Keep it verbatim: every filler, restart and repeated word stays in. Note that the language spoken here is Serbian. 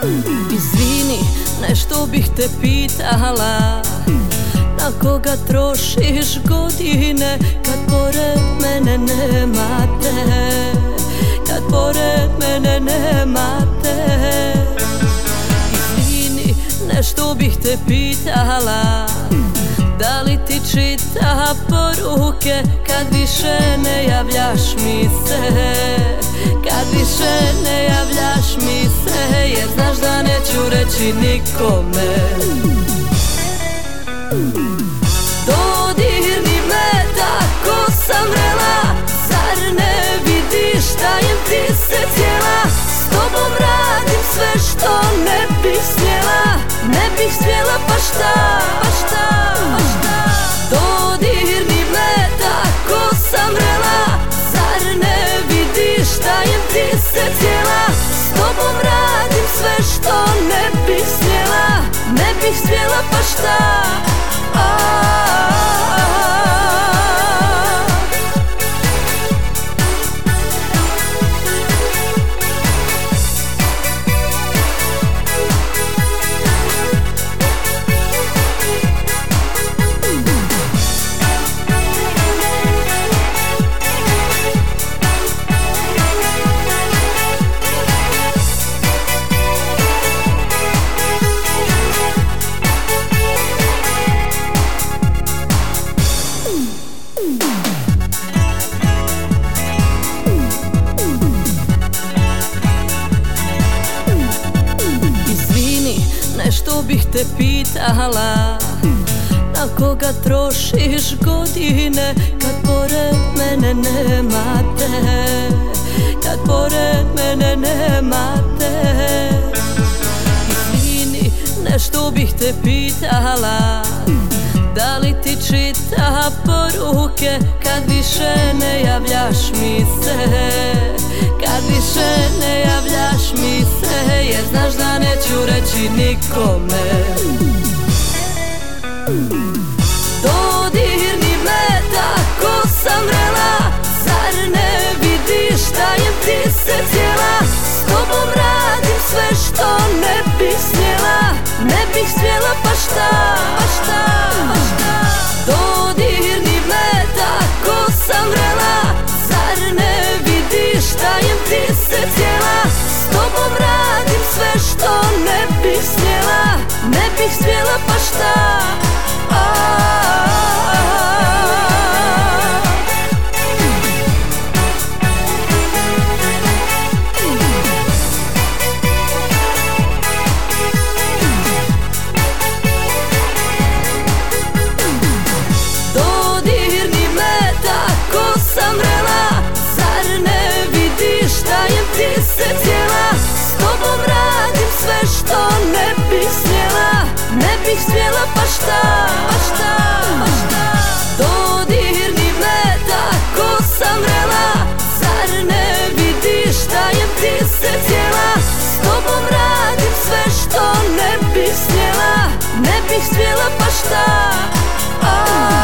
Izvini, nešto bih te pitala, na koga trošiš godine kad pored mene nema te, kad pored mene nema te. Izvini, nešto bih te pitala, da li ti čita poruke kad više ne javljaš mi se, kad više ne javljaš mi se, jer znaš da neću reći nikome. Dodirni me tako sam vrela, zar ne vidiš da jem ti se cijela? S tobom radim sve što ne bih smjela, ne bih smjela pa šta, pa šta, pa šta. Dodirni me tako sam vrela, zar ne vidiš da jem ti se cijela? S tobom radim sve što ne bih smjela, ne bih smjela pa šta. Nešto bih te pitala, na koga trošiš godine kad pored mene nema te, kad pored mene nema te. Izvini, nešto bih te pitala, da li ti čita poruke kad više ne javljaš mi se, kad više ne javljaš mi se, jer znaš da neću reći nikome. Dodirni me tako sam vrela, zar ne vidiš da jem ti se cijela? S tobom radim sve što ne bih smjela, ne bih smjela pa šta, pa šta, pa šta. Dodirni me tako sam vrela, zar ne vidiš da jem ti se cijela? S tobom radim sve što ne bih smjela, ne bih smjela pa šta. Dodirni me tako sam vrela, zar ne vidiš da jem ti se cijela? S tobom radim sve što ne bih smjela, ne bih smjela pa šta, pa šta, pa šta. Dodirni me tako sam vrela, zar ne vidiš da jem ti se cijela? S tobom radim sve što ne bih smjela, ne bih smjela pa šta.